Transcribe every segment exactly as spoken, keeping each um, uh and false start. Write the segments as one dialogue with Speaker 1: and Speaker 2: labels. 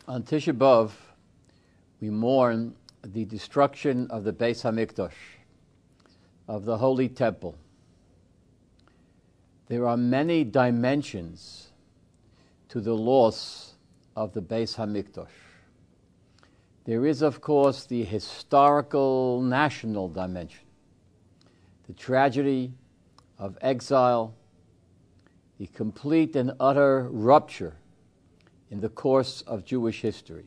Speaker 1: On Tisha B'Av, we mourn the destruction of the Beis HaMikdash, of the Holy Temple. There are many dimensions to the loss of the Beis HaMikdash. There is, of course, the historical national dimension, the tragedy of exile, the complete and utter rupture in the course of Jewish history.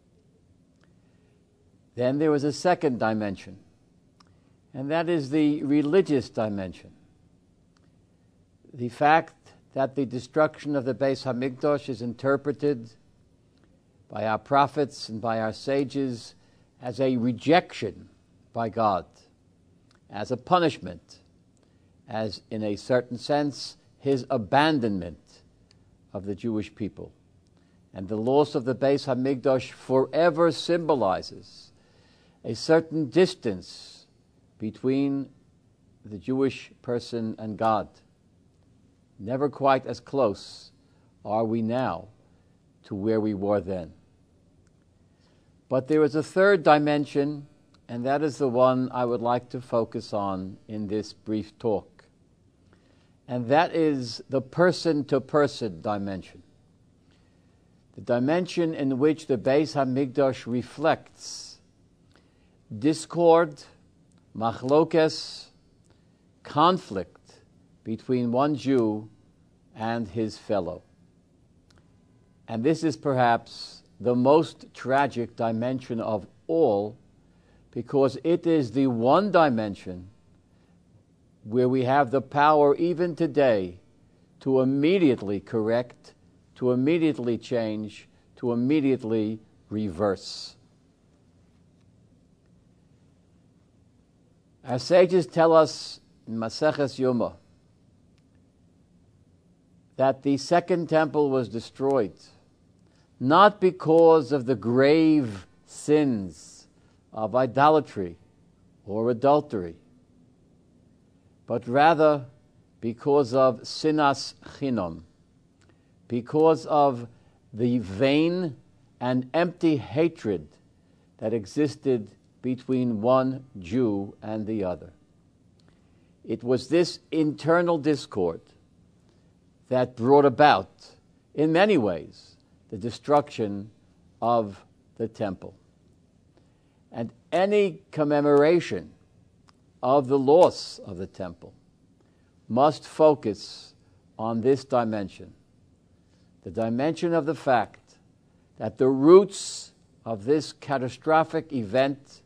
Speaker 1: Then there was a second dimension, and that is the religious dimension. The fact that the destruction of the Beis HaMikdash is interpreted by our prophets and by our sages as a rejection by God, as a punishment, as in a certain sense his abandonment of the Jewish people. And the loss of the Beis HaMikdash forever symbolizes a certain distance between the Jewish person and God. Never quite as close are we now to where we were then. But there is a third dimension, and that is the one I would like to focus on in this brief talk. And that is the person-to-person dimension. The dimension in which the Beis HaMikdash reflects discord, machlokes, conflict between one Jew and his fellow. And this is perhaps the most tragic dimension of all, because it is the one dimension where we have the power even today to immediately correct, to immediately change, to immediately reverse. Our sages tell us in Maseches Yoma that the second temple was destroyed not because of the grave sins of idolatry or adultery, but rather because of sinas chinom, because of the vain and empty hatred that existed between one Jew and the other. It was this internal discord that brought about, in many ways, the destruction of the temple. And any commemoration of the loss of the temple must focus on this dimension, the dimension of the fact that the roots of this catastrophic event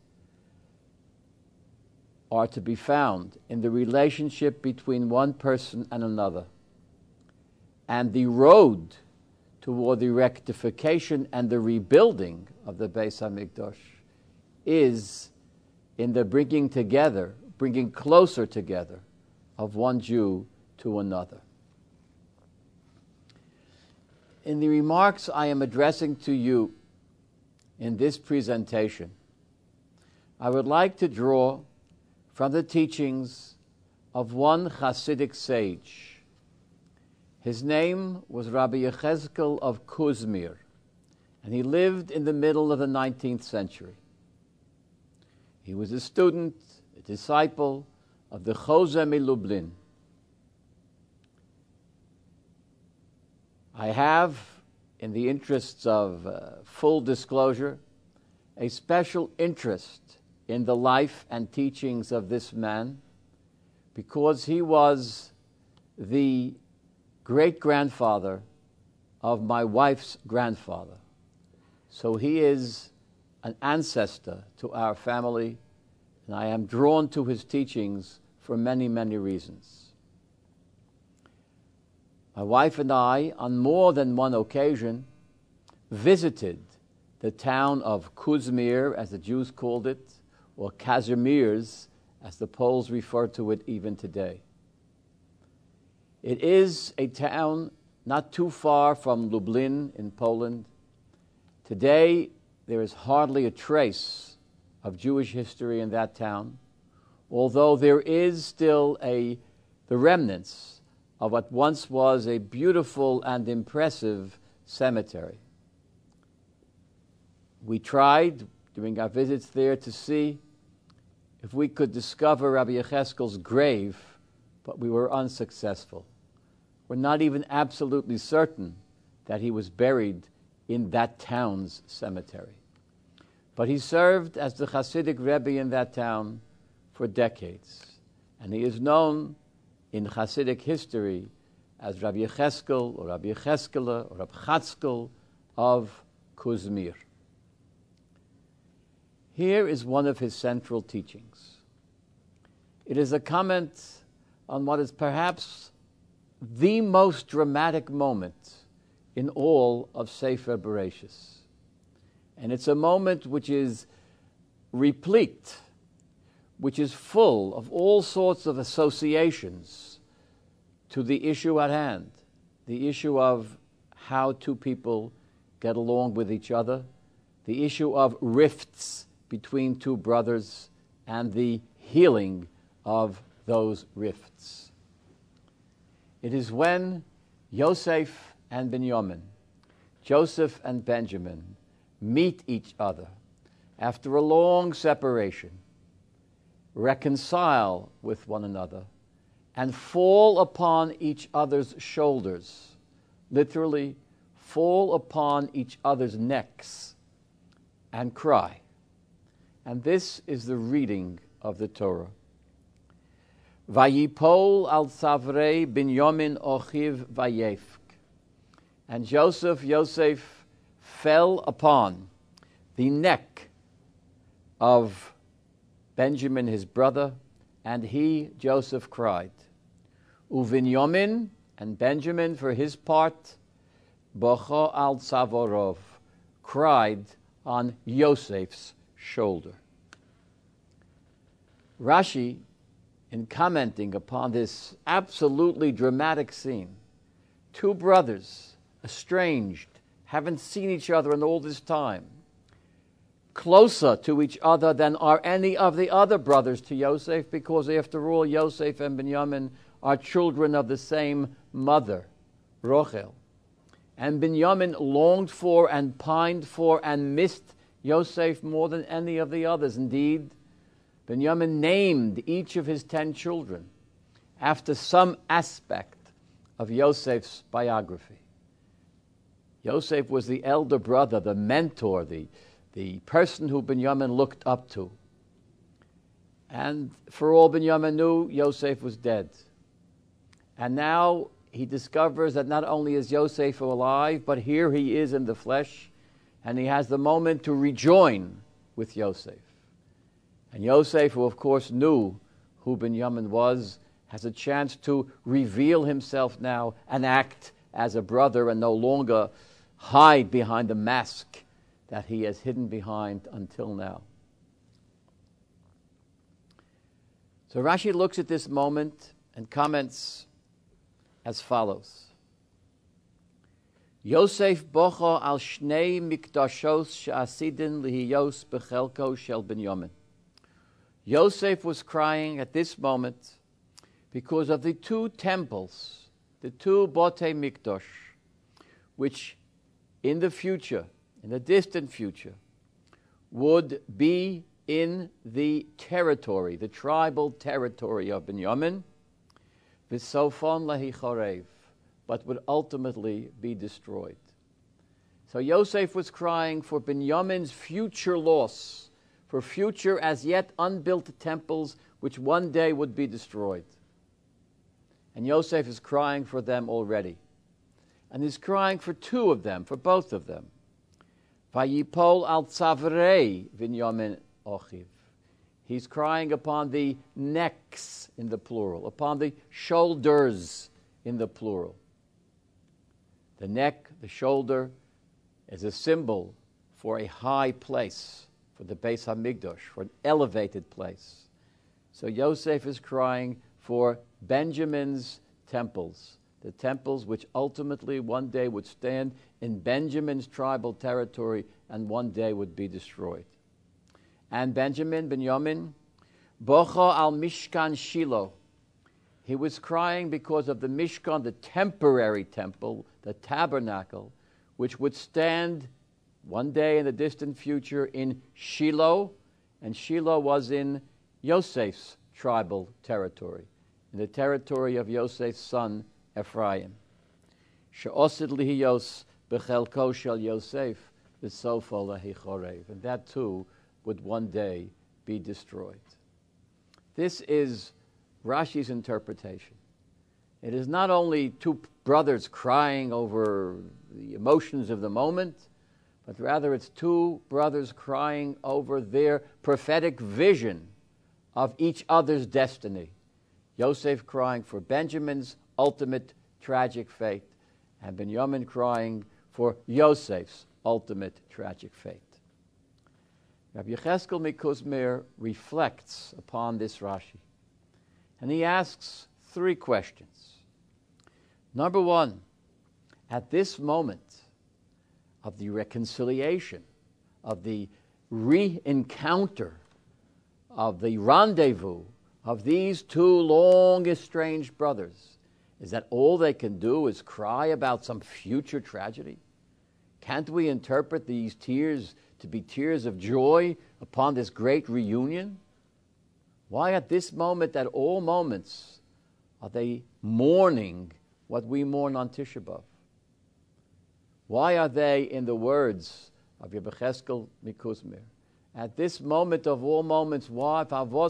Speaker 1: are to be found in the relationship between one person and another. And the road toward the rectification and the rebuilding of the Beis HaMikdash is in the bringing together, bringing closer together of one Jew to another. In the remarks I am addressing to you in this presentation, I would like to draw from the teachings of one Hasidic sage. His name was Rabbi Yechezkel of Kuzmir, and he lived in the middle of the nineteenth century. He was a student, a disciple of the Chozeh Lublin. I have, in the interests of uh, full disclosure, a special interest in the life and teachings of this man, because he was the great-grandfather of my wife's grandfather. So he is an ancestor to our family, and I am drawn to his teachings for many, many reasons. My wife and I, on more than one occasion, visited the town of Kuzmir, as the Jews called it, or Kazimierz, as the Poles refer to it even today. It is a town not too far from Lublin in Poland. Today, there is hardly a trace of Jewish history in that town, although there is still a the remnants of what once was a beautiful and impressive cemetery. We tried during our visits there to see if we could discover Rabbi Yecheskel's grave, but we were unsuccessful. We're not even absolutely certain that he was buried in that town's cemetery. But he served as the Hasidic Rebbe in that town for decades. And he is known in Hasidic history as Rabbi Yecheskel or Rabbi Yecheskele or Rabbi Chatzkel of Kuzmir. Here is one of his central teachings. It is a comment on what is perhaps the most dramatic moment in all of Sefer Bereshis. And it's a moment which is replete, which is full of all sorts of associations to the issue at hand, the issue of how two people get along with each other, the issue of rifts between two brothers, and the healing of those rifts. It is when Yosef and Binyamin, Joseph and Benjamin, meet each other after a long separation, reconcile with one another, and fall upon each other's shoulders, literally fall upon each other's necks and cry. And this is the reading of the Torah. Vayipol al Savrei Binyamin Ochiv Vayefk. And Joseph, Yosef, fell upon the neck of Benjamin, his brother, and he, Joseph, cried. Uvinyamin, and Benjamin, for his part, Bocho al Tzavorov, cried on Yosef's shoulder. Rashi, in commenting upon this absolutely dramatic scene, two brothers, estranged, haven't seen each other in all this time, closer to each other than are any of the other brothers to Yosef, because after all, Yosef and Binyamin are children of the same mother, Rochel. And Binyamin longed for and pined for and missed Yosef more than any of the others. Indeed, Binyamin named each of his ten children after some aspect of Yosef's biography. Yosef was the elder brother, the mentor, the, the person who Binyamin looked up to. And for all Binyamin knew, Yosef was dead. And now he discovers that not only is Yosef alive, but here he is in the flesh, and he has the moment to rejoin with Yosef. And Yosef, who of course knew who Binyamin was, has a chance to reveal himself now and act as a brother and no longer hide behind the mask that he has hidden behind until now. So Rashi looks at this moment and comments as follows. Yosef bocho al shnei mikdashos she'asidin lihiyos bechelko shel Binyamin. Yosef was crying at this moment because of the two temples, the two Botei Mikdash, which in the future, in the distant future, would be in the territory, the tribal territory of Binyamin, v'sofon lahi chorev, but would ultimately be destroyed. So Yosef was crying for Binyamin's future loss, for future as yet unbuilt temples which one day would be destroyed. And Yosef is crying for them already. And he's crying for two of them, for both of them. Vayipol al tzavrei Binyamin Ochiv. He's crying upon the necks in the plural, upon the shoulders in the plural. The neck, the shoulder, is a symbol for a high place, for the Beis HaMikdash, for an elevated place. So Yosef is crying for Benjamin's temples, the temples which ultimately one day would stand in Benjamin's tribal territory and one day would be destroyed. And Benjamin, Binyamin, Bocho al Mishkan Shiloh. He was crying because of the Mishkan, the temporary temple, the tabernacle, which would stand one day in the distant future in Shiloh, and Shiloh was in Yosef's tribal territory, in the territory of Yosef's son Ephraim. She'osid lihiyos bechelko shel Yosef v'sofo lehichorev. And that too would one day be destroyed. This is Rashi's interpretation. It is not only two brothers crying over the emotions of the moment, but rather it's two brothers crying over their prophetic vision of each other's destiny. Yosef crying for Benjamin's ultimate tragic fate, and Binyamin crying for Yosef's ultimate tragic fate. Rabbi Yecheskel Mikuzmir reflects upon this Rashi, and he asks three questions. Number one, at this moment of the reconciliation, of the re-encounter, of the rendezvous of these two long estranged brothers, is that all they can do is cry about some future tragedy? Can't we interpret these tears to be tears of joy upon this great reunion? Why at this moment, at all moments, are they mourning what we mourn on Tisha B'Av? Why are they, in the words of Rabbi Yecheskel Mikuzmir, at this moment of all moments, why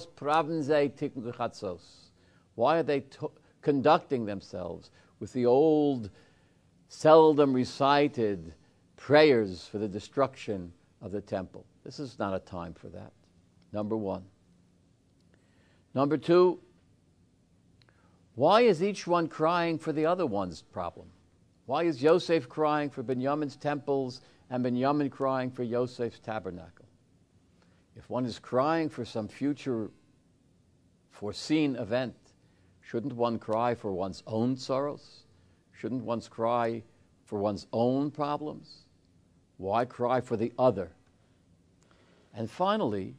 Speaker 1: why are they to- conducting themselves with the old, seldom recited prayers for the destruction of the temple? This is not a time for that, number one. Number two, why is each one crying for the other one's problem? Why is Yosef crying for Binyamin's temples and Binyamin crying for Yosef's tabernacle? If one is crying for some future foreseen event, shouldn't one cry for one's own sorrows? Shouldn't one cry for one's own problems? Why cry for the other? And finally,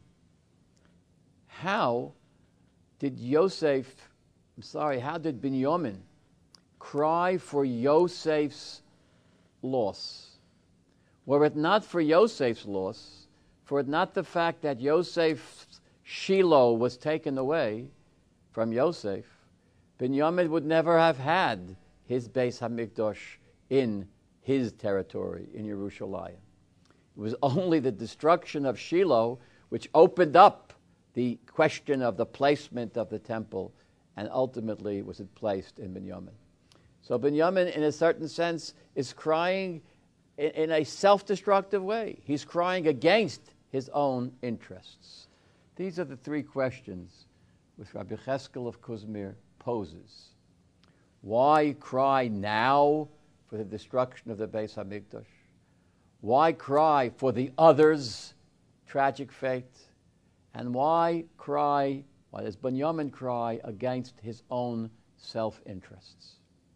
Speaker 1: how did Yosef, I'm sorry, how did Binyamin cry for Yosef's loss? Were it not for Yosef's loss, for it not the fact that Yosef's Shiloh was taken away from Yosef, Binyamin would never have had his Beis HaMikdash in his territory, in Yerushalayim. It was only the destruction of Shiloh which opened up the question of the placement of the temple, and ultimately was it placed in Binyamin. So Binyamin, in a certain sense, is crying in, in a self-destructive way. He's crying against his own interests. These are the three questions which Rabbi Yecheskel of Kuzmir poses. Why cry now for the destruction of the Beis HaMikdash? Why cry for the other's tragic fate? And why cry, why does Binyamin cry against his own self-interests?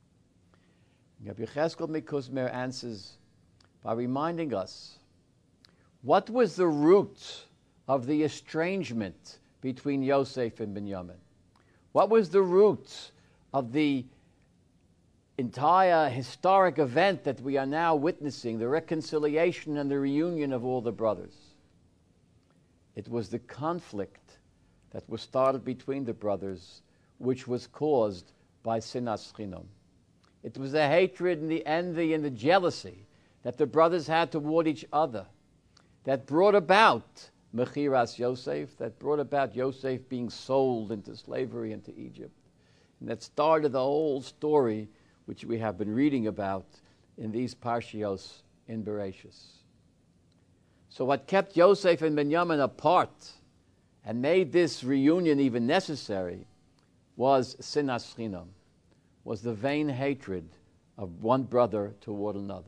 Speaker 1: Rabbi Yecheskel Mikuzmir answers by reminding us, what was the root of the estrangement between Yosef and Binyamin? What was the root of the entire historic event that we are now witnessing, the reconciliation and the reunion of all the brothers? It was the conflict that was started between the brothers, which was caused by sinas chinam. It was the hatred and the envy and the jealousy that the brothers had toward each other that brought about Mechiras Yosef, that brought about Yosef being sold into slavery into Egypt. And that started the whole story which we have been reading about in these Parshios in Bereshis. So what kept Yosef and Binyamin apart and made this reunion even necessary was sinas chinam, was the vain hatred of one brother toward another.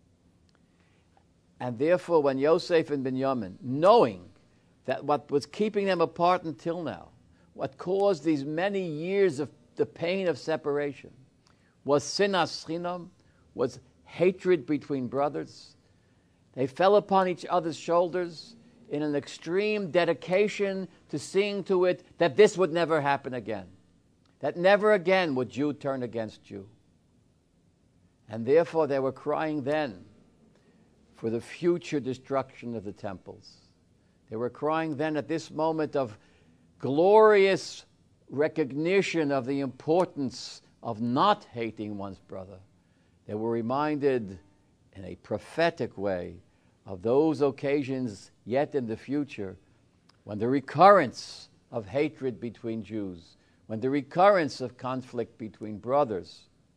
Speaker 1: And therefore, when Yosef and Binyamin, knowing that what was keeping them apart until now, what caused these many years of the pain of separation, was sinas chinam, was hatred between brothers, they fell upon each other's shoulders in an extreme dedication to seeing to it that this would never happen again, that never again would Jew turn against Jew. And therefore they were crying then for the future destruction of the temples. They were crying then at this moment of glorious recognition of the importance of not hating one's brother. They were reminded in a prophetic way of those occasions yet in the future when the recurrence of hatred between Jews, when the recurrence of conflict between brothers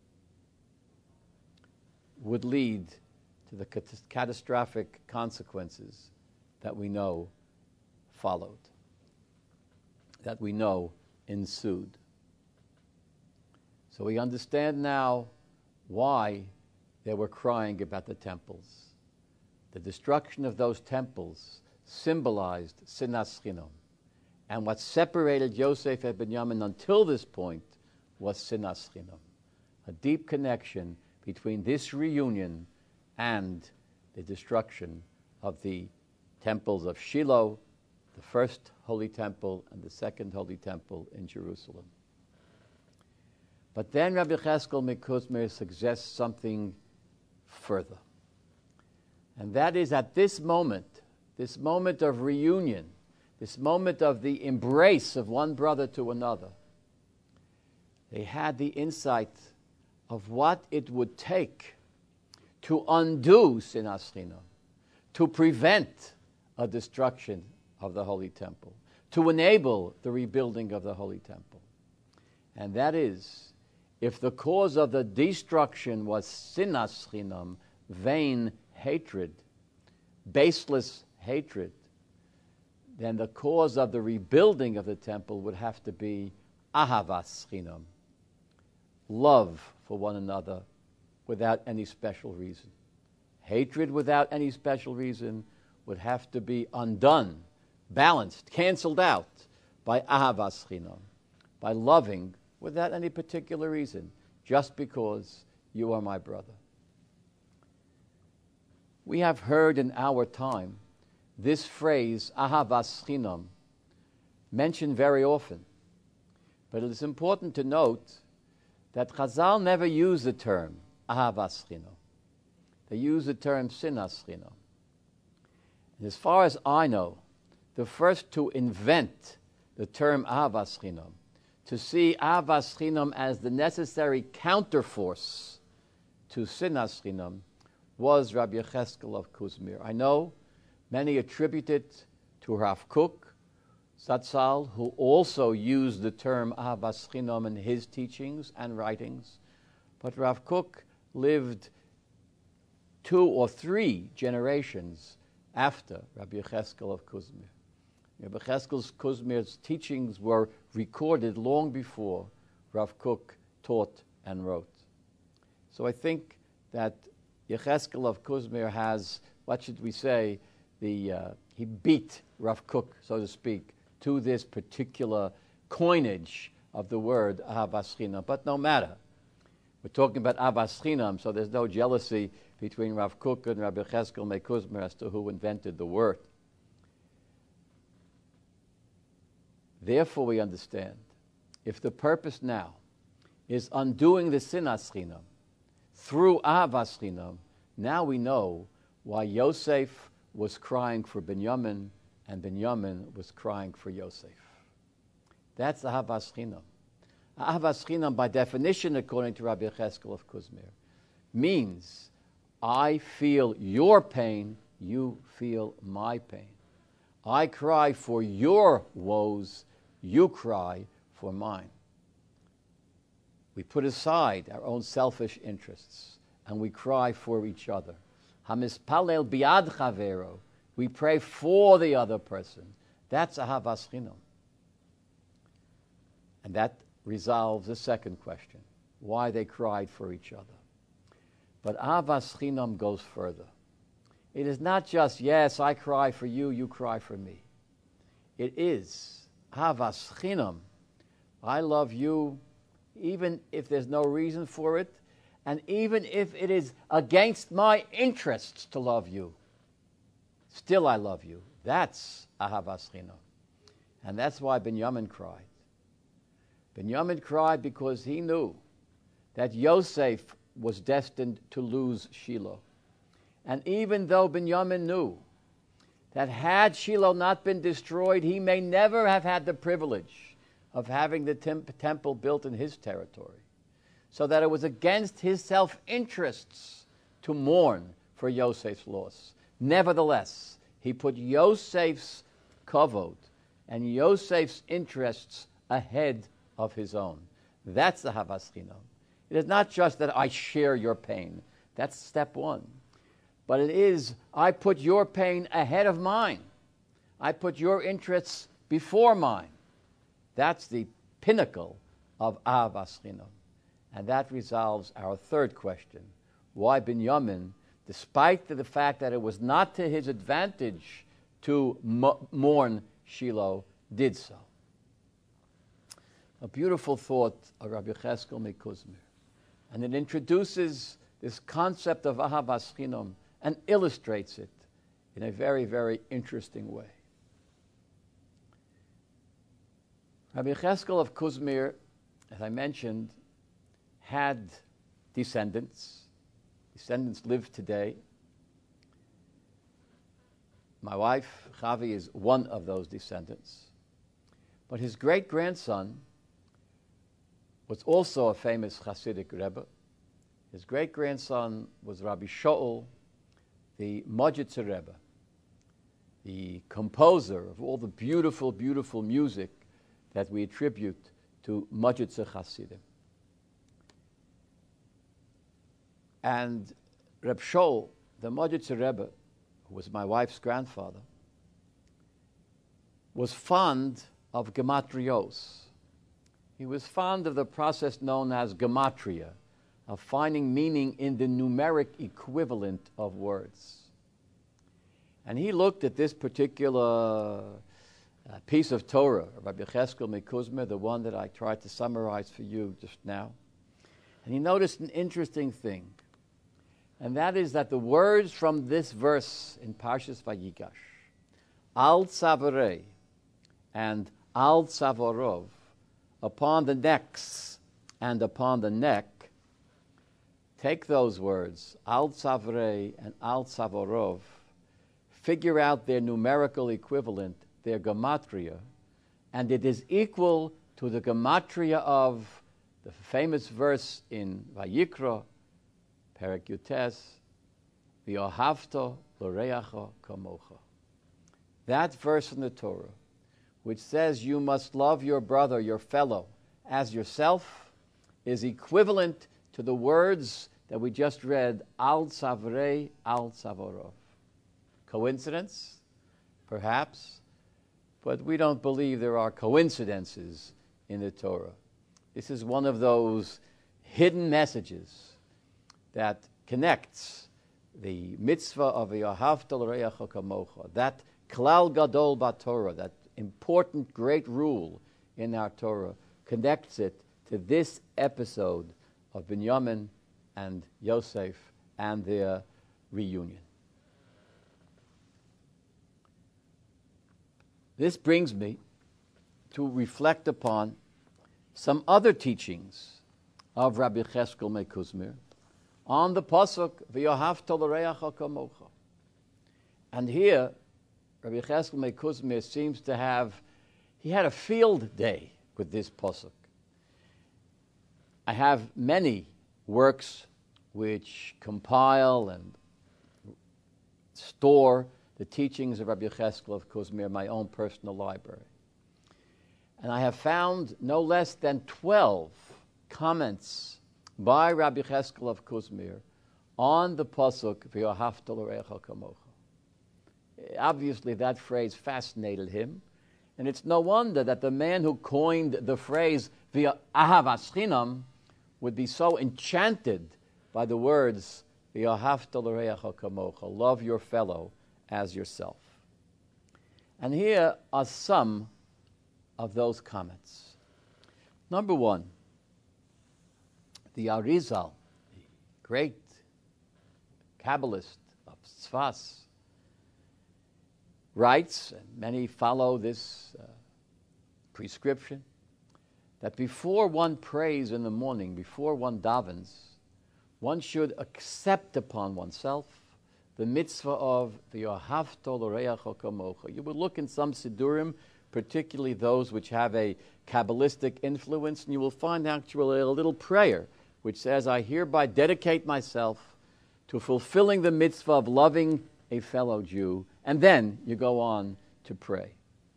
Speaker 1: would lead to the cat- catastrophic consequences that we know followed, that we know ensued. So we understand now why they were crying about the temples. The destruction of those temples symbolized sinas chinam. And what separated Yosef and Binyamin until this point was sinas chinam, a deep connection between this reunion and the destruction of the temples of Shiloh, the first holy temple and the second holy temple in Jerusalem. But then Rabbi Cheskel Mikuzmir suggests something further. And that is at this moment, this moment of reunion, this moment of the embrace of one brother to another, they had the insight of what it would take to undo sinas chinam, to prevent a destruction of the Holy Temple, to enable the rebuilding of the Holy Temple. And that is, if the cause of the destruction was sinas chinam, vain hatred, baseless hatred, then the cause of the rebuilding of the temple would have to be ahavas chinam, love for one another without any special reason. Hatred without any special reason would have to be undone, balanced, canceled out by ahavas chinam, by loving without any particular reason, just because you are my brother. We have heard in our time this phrase, ahavas chinam, mentioned very often. But it is important to note that Chazal never used the term ahavas chinam. They use the term sinas chinam. And as far as I know, the first to invent the term ahavas chinam, to see ahavas chinam as the necessary counterforce to sinas chinam, was Rabbi Yecheskel of Kuzmir. I know many attribute it to Rav Kook, Zatzal, who also used the term ahavas chinam in his teachings and writings. But Rav Kook lived two or three generations after Rabbi Yecheskel of Kuzmir. Rabbi Yecheskel Kuzmir's teachings were recorded long before Rav Kook taught and wrote. So I think that Yecheskel of Kuzmir has, what should we say, the uh, he beat Rav Kook, so to speak, to this particular coinage of the word ahavas chinam. But no matter. We're talking about ahavas chinam, so there's no jealousy between Rav Kook and Rabbi Yecheskel Mikuzmir as to who invented the word. Therefore, we understand, if the purpose now is undoing the sinas chinam through ahavas chinam, now we know why Yosef was crying for Binyamin and Binyamin was crying for Yosef. That's ahavas chinam. Ahavas chinam, by definition, according to Rabbi Yecheskel of Kuzmir, means I feel your pain, you feel my pain. I cry for your woes, you cry for mine. We put aside our own selfish interests and we cry for each other. Hamispalel biad chavero. We pray for the other person. That's ahavas chinam. And that resolves the second question, why they cried for each other. But ahavas chinam goes further. It is not just, yes, I cry for you, you cry for me. It is ahavas chinam. I love you even if there's no reason for it, and even if it is against my interests to love you. Still I love you. That's ahavas chinam. And that's why Binyamin cried. Binyamin cried because he knew that Yosef was destined to lose Shiloh. And even though Binyamin knew that had Shiloh not been destroyed, he may never have had the privilege of having the temp- temple built in his territory, so that it was against his self-interests to mourn for Yosef's loss. Nevertheless, he put Yosef's kavod and Yosef's interests ahead of his own. That's the Ahavas Chinam. It is not just that I share your pain. That's step one. But it is, I put your pain ahead of mine. I put your interests before mine. That's the pinnacle of Ahavas Chinam. And that resolves our third question. Why Binyamin, despite the fact that it was not to his advantage to mo- mourn Shiloh, did so. A beautiful thought of Rabbi Cheskel Mikuzmir. And it introduces this concept of Ahavas Chinam and illustrates it in a very, very interesting way. Rabbi Cheskel of Kuzmir, as I mentioned, had descendants. Descendants live today. My wife, Chavi, is one of those descendants. But his great-grandson was also a famous Hasidic Rebbe. His great-grandson was Rabbi Shaul, the Modzitzer Rebbe, the composer of all the beautiful, beautiful music that we attribute to Modzitzer Hasidim. And Reb Shaul, the Modzitzer Rebbe, who was my wife's grandfather, was fond of gematrios. He was fond of the process known as gematria, of finding meaning in the numeric equivalent of words. And he looked at this particular uh, piece of Torah, Rabbi Cheskel Mikuzmir, the one that I tried to summarize for you just now. And he noticed an interesting thing, and that is that the words from this verse in Parshas Vayigash, Al Tzavorei and Al Tzavorov, upon the necks and upon the neck, take those words, Al Tzavorei and Al Tzavorov, figure out their numerical equivalent, their gematria, and it is equal to the gematria of the famous verse in Vayikra, Perek Yutes, V'ohavto l'reacha kamocha. That verse in the Torah, which says you must love your brother, your fellow, as yourself, is equivalent to the words that we just read, Al Tzavrei, Al Tzavorov. Coincidence? Perhaps. But we don't believe there are coincidences in the Torah. This is one of those hidden messages that connects the mitzvah of V'ohavta l'reacha kamocha, that klal gadol b'Torah, that important great rule in our Torah, connects it to this episode of Binyamin and Yosef and their reunion. This brings me to reflect upon some other teachings of Rabbi Cheskel Mikuzmir on the pasuk V'ohavta l'reacha kamocha. And here, Rabbi Cheskel Mikuzmir seems to have, he had a field day with this pasuk. I have many works which compile and store the teachings of Rabbi Cheskel of Kuzmir in my own personal library. And I have found no less than twelve comments by Rabbi Cheskel of Kuzmir on the pasuk V'ohavta l'reacha kamocha. Obviously, that phrase fascinated him, and it's no wonder that the man who coined the phrase Ahavas Chinam would be so enchanted by the words V'ohavta l'reacha kamocha, love your fellow as yourself. And here are some of those comments. Number one, the Arizal, the great Kabbalist of Tzfas, writes, and many follow this uh, prescription, that before one prays in the morning, before one davens, one should accept upon oneself the mitzvah of v'yohavto l'reacho kamocha. You would look in some Sidurim, particularly those which have a Kabbalistic influence, and you will find actually a little prayer which says, I hereby dedicate myself to fulfilling the mitzvah of loving a fellow Jew, and then you go on to pray.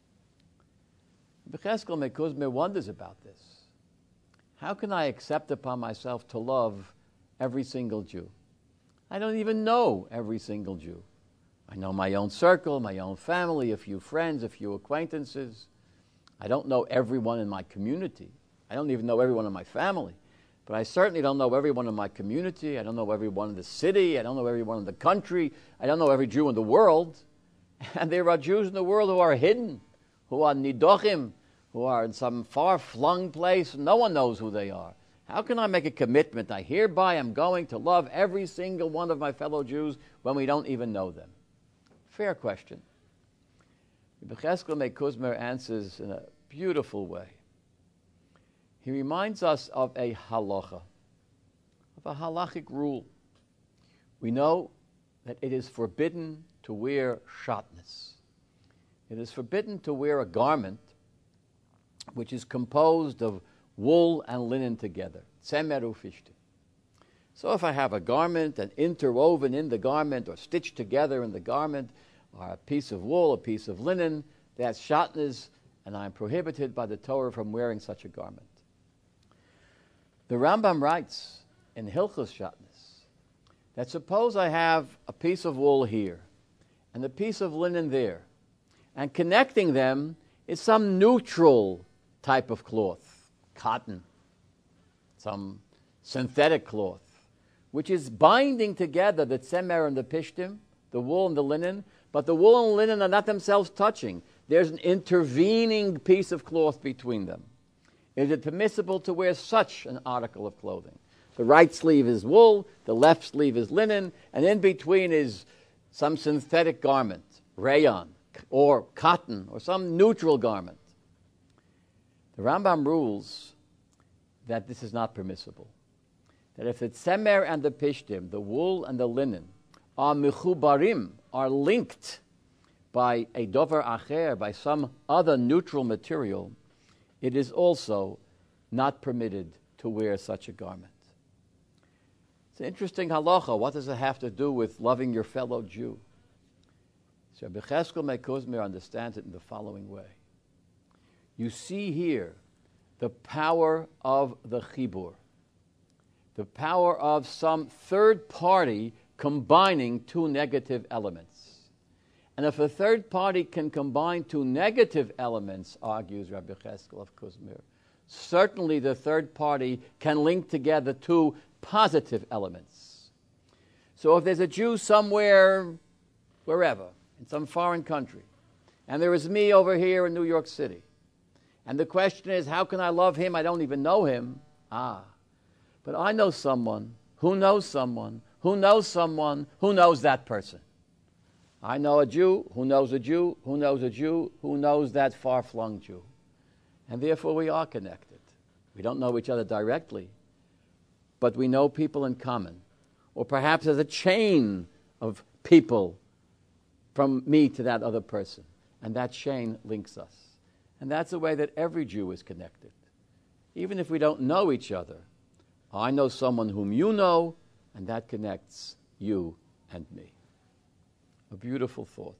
Speaker 1: Becheskel Mekuzmir wonders about this. How can I accept upon myself to love every single Jew? I don't even know every single Jew. I know my own circle, my own family, a few friends, a few acquaintances. I don't know everyone in my community. I don't even know everyone in my family. But I certainly don't know everyone in my community. I don't know everyone in the city. I don't know everyone in the country. I don't know every Jew in the world. And there are Jews in the world who are hidden, who are nidochim, who are in some far-flung place. No one knows who they are. How can I make a commitment? I hereby am going to love every single one of my fellow Jews when we don't even know them. Fair question. Becheskel Mekuzmer answers in a beautiful way. He reminds us of a halacha, of a halachic rule. We know that it is forbidden to wear shatnez. It is forbidden to wear a garment which is composed of wool and linen together, tzemer ufishtim. So if I have a garment and interwoven in the garment or stitched together in the garment or a piece of wool, a piece of linen, that's shatnez, and I am prohibited by the Torah from wearing such a garment. The Rambam writes in Hilchos Shatnez that suppose I have a piece of wool here and a piece of linen there, and connecting them is some neutral type of cloth, cotton, some synthetic cloth, which is binding together the tzemer and the pishtim, the wool and the linen, but the wool and linen are not themselves touching. There's an intervening piece of cloth between them. Is it permissible to wear such an article of clothing? The right sleeve is wool, the left sleeve is linen, and in between is some synthetic garment, rayon, or cotton, or some neutral garment. The Rambam rules that this is not permissible. That if the tzemer and the pishtim, the wool and the linen, are mechubarim, are linked by a dover acher, by some other neutral material, it is also not permitted to wear such a garment. It's an interesting halacha. What does it have to do with loving your fellow Jew? So Becheskel Mekuzmir understands it in the following way. You see here the power of the chibur, the power of some third party combining two negative elements. And if a third party can combine two negative elements, argues Rabbi Cheskel of Kuzmir, certainly the third party can link together two positive elements. So if there's a Jew somewhere, wherever, in some foreign country, and there is me over here in New York City, and the question is, how can I love him? I don't even know him. Ah, but I know someone who knows someone who knows someone who knows that person. I know a Jew who knows a Jew who knows a Jew who knows that far-flung Jew. And therefore we are connected. We don't know each other directly, but we know people in common. Or perhaps there's a chain of people from me to that other person. And that chain links us. And that's the way that every Jew is connected. Even if we don't know each other, I know someone whom you know, and that connects you and me. A beautiful thought.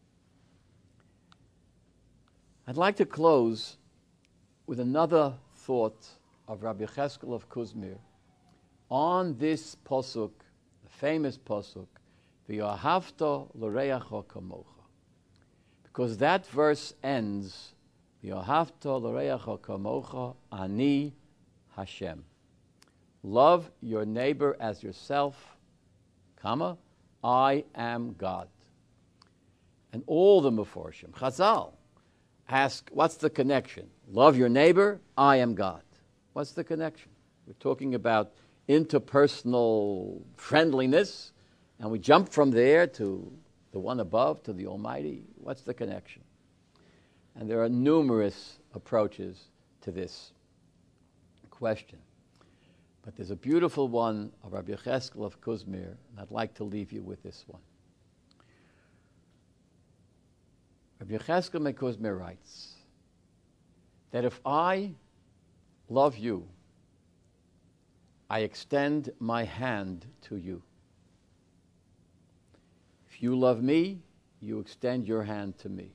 Speaker 1: I'd like to close with another thought of Rabbi Cheskel of Kuzmir on this posuk, the famous posuk, V'yohavto l'reacho kamocha. Because that verse ends, V'yohavto l'reacho kamocha ani Hashem. Love your neighbor as yourself, comma, I am God. And all the Meforshim, Chazal, ask, what's the connection? Love your neighbor, I am God. What's the connection? We're talking about interpersonal friendliness, and we jump from there to the one above, to the Almighty. What's the connection? And there are numerous approaches to this question. But there's a beautiful one of Rabbi Cheskel of Kuzmir, and I'd like to leave you with this one. Rabbi Yecheskel Mekuzmer writes that if I love you, I extend my hand to you. If you love me, you extend your hand to me.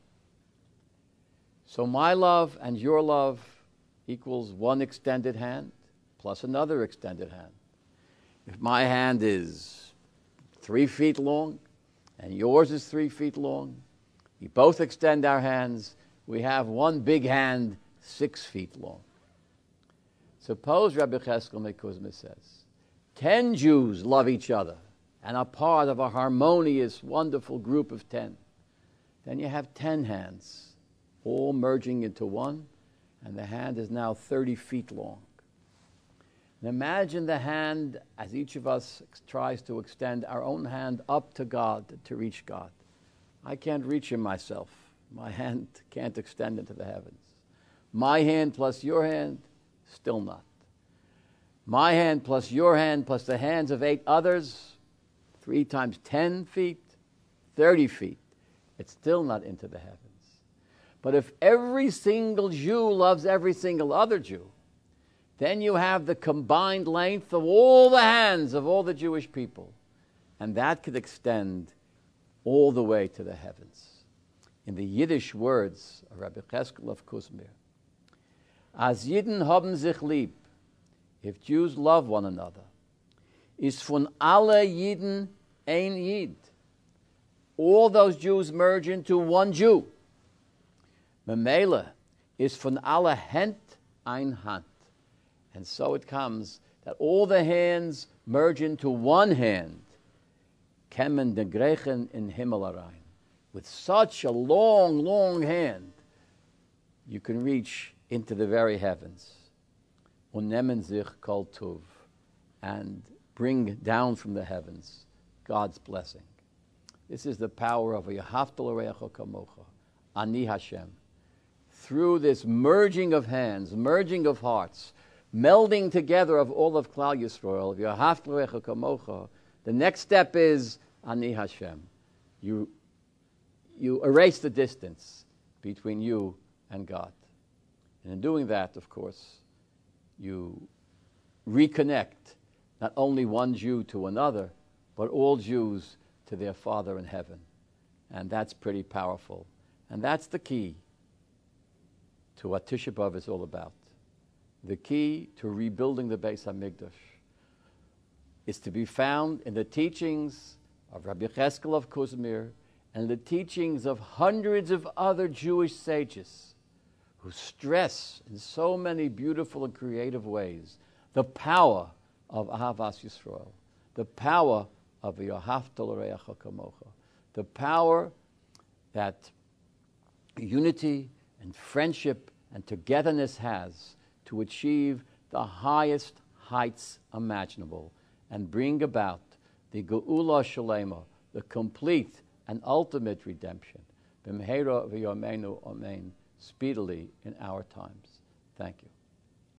Speaker 1: So my love and your love equals one extended hand plus another extended hand. If my hand is three feet long and yours is three feet long, we both extend our hands. We have one big hand six feet long. Suppose Rabbi Cheskel Mekuzma says, ten Jews love each other and are part of a harmonious, wonderful group of ten. Then you have ten hands, all merging into one, and the hand is now thirty feet long. And imagine the hand as each of us tries to extend our own hand up to God to reach God. I can't reach Him myself. My hand can't extend into the heavens. My hand plus your hand, still not. My hand plus your hand plus the hands of eight others, three times ten feet, thirty feet. It's still not into the heavens. But if every single Jew loves every single other Jew, then you have the combined length of all the hands of all the Jewish people. And that could extend all the way to the heavens. In the Yiddish words of Rabbi Cheskel of Kuzmir, As Yidden haben sich lieb, if Jews love one another, is von alle Yidden ein Yid. All those Jews merge into one Jew. Memela is von alle Hand ein Hand. And so it comes that all the hands merge into one hand. Kemen de Grechen in Himmelerein. With such a long, long hand, you can reach into the very heavens. Und nehmen sich kol tuv. And bring down from the heavens God's blessing. This is the power of a Yahavta l'reacha kamocha, Ani Hashem. Through this merging of hands, merging of hearts, melding together of all of Klal Yisrael, of Yahavta l'reacha kamocha, the next step is Ani Hashem. You, you erase the distance between you and God. And in doing that, of course, you reconnect not only one Jew to another, but all Jews to their Father in heaven. And that's pretty powerful. And that's the key to what Tisha B'Av is all about. The key to rebuilding the Beis HaMikdash is to be found in the teachings of Rabbi Cheskel of Kuzmir and the teachings of hundreds of other Jewish sages who stress in so many beautiful and creative ways the power of Ahavas Yisrael, the power of Yahavta l'reacha kamocha, the power that unity and friendship and togetherness has to achieve the highest heights imaginable and bring about the Geula Shalema, the complete and ultimate redemption, b'mehera v'yameinu amen, speedily in our times. Thank you.